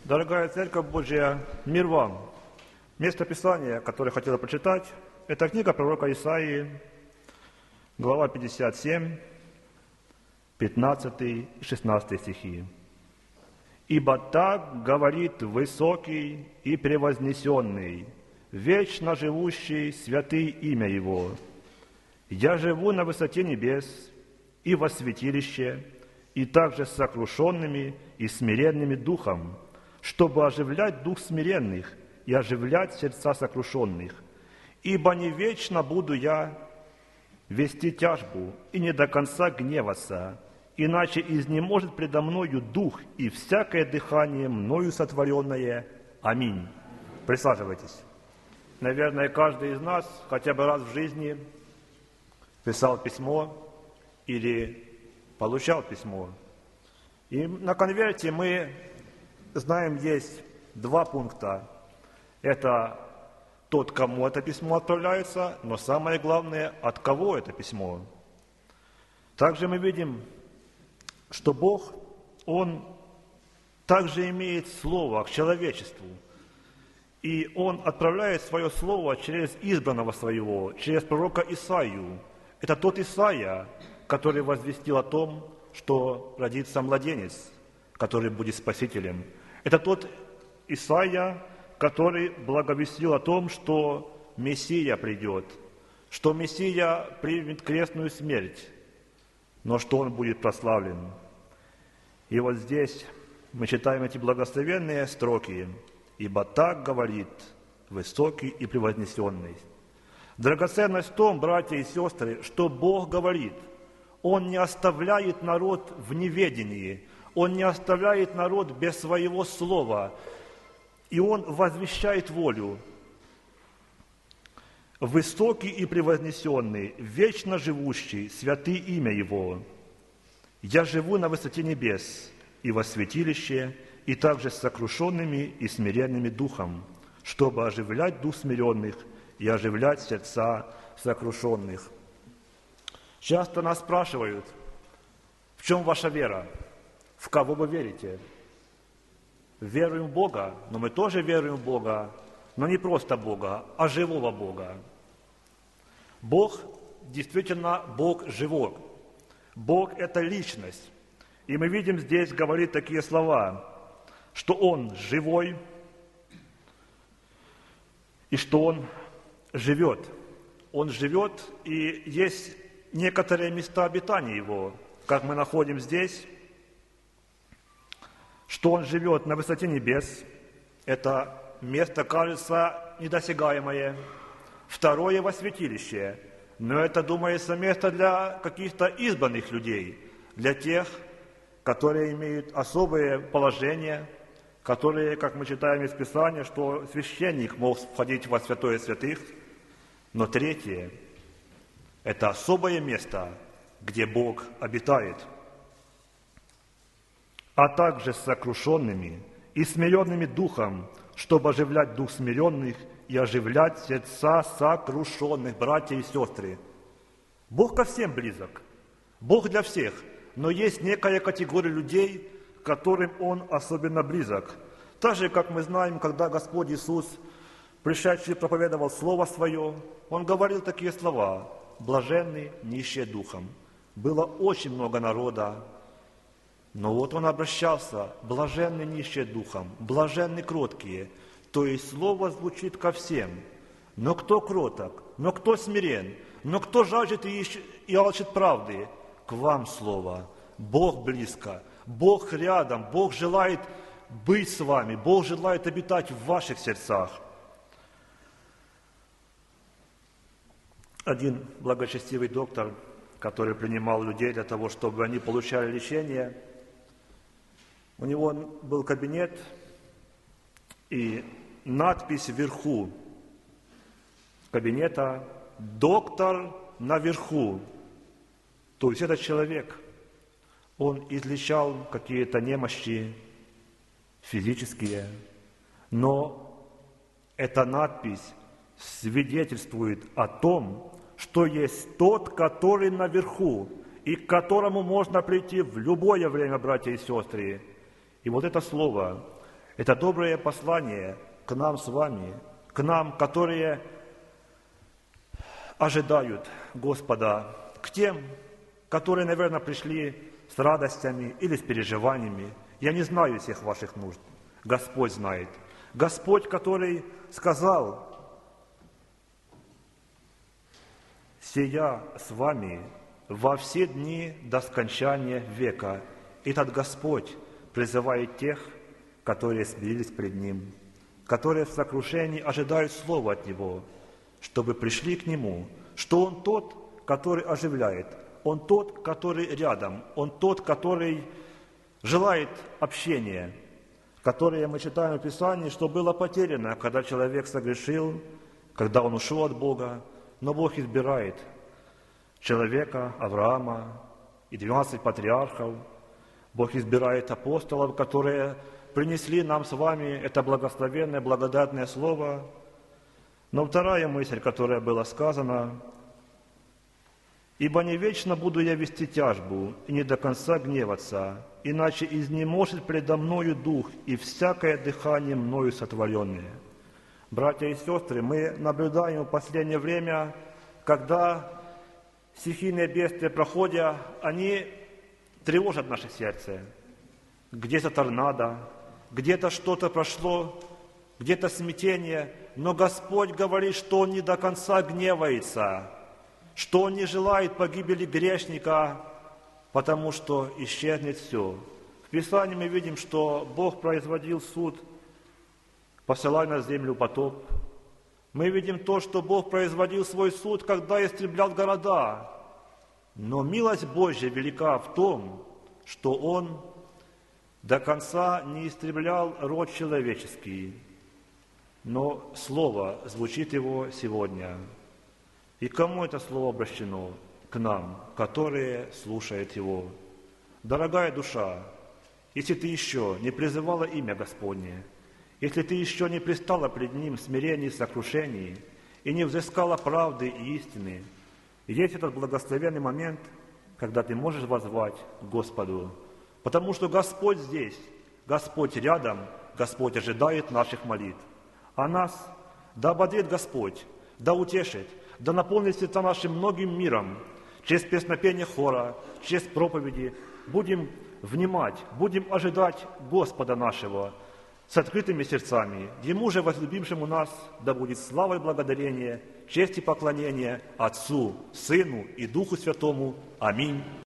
Дорогая Церковь Божья, мир вам! Место Писания, которое я хотел прочитать, это книга пророка Исаии, глава 57, 15 и 16 стихи. «Ибо так говорит высокий и превознесенный, вечно живущий святый имя Его. Я живу на высоте небес и во святилище, и также с сокрушенными и смиренными духом, чтобы оживлять дух смиренных и оживлять сердца сокрушенных. Ибо не вечно буду я вести тяжбу и не до конца гневаться, иначе изнеможет предо мною дух и всякое дыхание мною сотворенное. Аминь». Присаживайтесь. Наверное, каждый из нас хотя бы раз в жизни писал письмо или получал письмо. И на конверте мы знаем, есть два пункта. Это тот, кому это письмо отправляется, но самое главное, от кого это письмо. Также мы видим, что Бог, Он также имеет слово к человечеству. И Он отправляет свое слово через избранного своего, через пророка Исаию. Это тот Исаия, который возвестил о том, что родится младенец, который будет спасителем. Это тот Исаия, который благовестил о том, что Мессия придет, что Мессия примет крестную смерть, но что Он будет прославлен. И вот здесь мы читаем эти благословенные строки. «Ибо так говорит высокий и превознесенный». Драгоценность в том, братья и сестры, что Бог говорит. Он не оставляет народ в неведении, Он не оставляет народ без своего слова, и Он возвещает волю. «Высокий и превознесенный, вечно живущий, святый имя Его. Я живу на высоте небес и во святилище, и также с сокрушенными и смиренными духом, чтобы оживлять дух смиренных и оживлять сердца сокрушенных». Часто нас спрашивают, в чем ваша вера, в кого вы верите. Веруем в Бога, но мы тоже веруем в Бога, но не просто Бога, а живого Бога. Бог действительно Бог живой. Бог – это личность. И мы видим здесь, говорит такие слова, что Он живой и что Он живет. Он живет, и есть некоторые места обитания Его, как мы находим здесь, что Он живет на высоте небес. Это место, кажется, недосягаемое. Второе – во святилище. Но это, думается, место для каких-то избранных людей, для тех, которые имеют особое положение, которые, как мы читаем из Писания, что священник мог входить во святое святых. Но третье – это особое место, где Бог обитает. А также с сокрушенными и смиренными духом, чтобы оживлять дух смиренных и оживлять сердца сокрушенных, братья и сестры. Бог ко всем близок, Бог для всех, но есть некая категория людей, которым Он особенно близок. Так же, как мы знаем, когда Господь Иисус, пришедший, проповедовал Слово Свое, Он говорил такие слова: «Блаженны нищие духом». Было очень много народа, но вот Он обращался: «Блаженны нищие духом, блаженны кроткие». То есть Слово звучит ко всем. Но кто кроток, но кто смирен, но кто жаждет и ищет и алчит правды, к вам Слово. Бог близко, Бог рядом, Бог желает быть с вами, Бог желает обитать в ваших сердцах. Один благочестивый доктор, который принимал людей для того, чтобы они получали лечение, у него был кабинет, и надпись вверху кабинета «Доктор наверху». То есть этот человек, он излечал какие-то немощи физические, но эта надпись свидетельствует о том, что есть тот, который наверху, и к которому можно прийти в любое время, братья и сестры. И вот это слово, Это доброе послание к нам с вами, к нам, которые ожидают Господа, к тем, которые, наверное, пришли с радостями или с переживаниями. Я не знаю всех ваших нужд. Господь знает. Господь, который сказал: «Сия с вами во все дни до скончания века». Этот Господь призывает тех, которые смирились пред Ним, которые в сокрушении ожидают слова от Него, чтобы пришли к Нему, что Он тот, который оживляет, Он тот, который рядом, Он тот, который желает общения, которое мы читаем в Писании, что было потеряно, когда человек согрешил, когда он ушел от Бога, но Бог избирает человека, Авраама и 12 патриархов. Бог избирает апостолов, которые принесли нам с вами это благословенное, благодатное слово. Но вторая мысль, которая была сказана: «Ибо не вечно буду я вести тяжбу, и не до конца гневаться, иначе изнеможет предо мною дух, и всякое дыхание мною сотворенное». Братья и сестры, мы наблюдаем в последнее время, когда стихийные бедствия проходят, они тревожат наше сердце. Где-то торнадо, где-то что-то прошло, где-то смятение, но Господь говорит, что Он не до конца гневается, что Он не желает погибели грешника, потому что исчезнет все. В Писании мы видим, что Бог производил суд, посылая на землю потоп. Мы видим то, что Бог производил свой суд, когда истреблял города. Но милость Божья велика в том, что Он до конца не истреблял род человеческий, но Слово звучит Его сегодня. И кому это Слово обращено? К нам, которые слушают Его. Дорогая душа, если ты еще не призывала имя Господне, если ты еще не пристала пред Ним в смирении и сокрушении, и не взыскала правды и истины, есть этот благословенный момент, когда ты можешь воззвать к Господу, потому что Господь здесь, Господь рядом, Господь ожидает наших молитв. А нас да ободрит Господь, да утешит, да наполнит сердца нашим многим миром, через песнопение хора, через проповеди. Будем внимать, будем ожидать Господа нашего с открытыми сердцами. Ему же, возлюбившему нас, да будет слава и благодарение, честь и поклонение Отцу, Сыну и Духу Святому. Аминь.